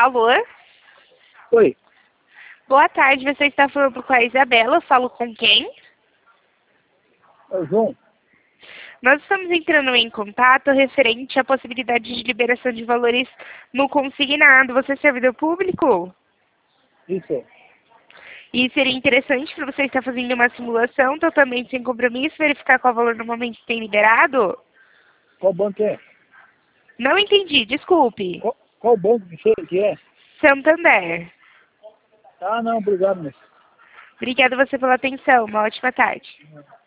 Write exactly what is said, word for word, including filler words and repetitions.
Alô? Oi, Boa tarde, você está falando com a Isabela, eu falo com quem? é o João. Nós estamos entrando em contato referente à possibilidade de liberação de valores no consignado. Você é servidor público? Isso. E seria interessante para você estar fazendo uma simulação totalmente sem compromisso, verificar qual valor normalmente tem liberado? Qual banco é? Não entendi, desculpe. Qual, qual banco que você que é? Santander. Ah, não, obrigado, moço. Obrigada você pela atenção. Uma ótima tarde.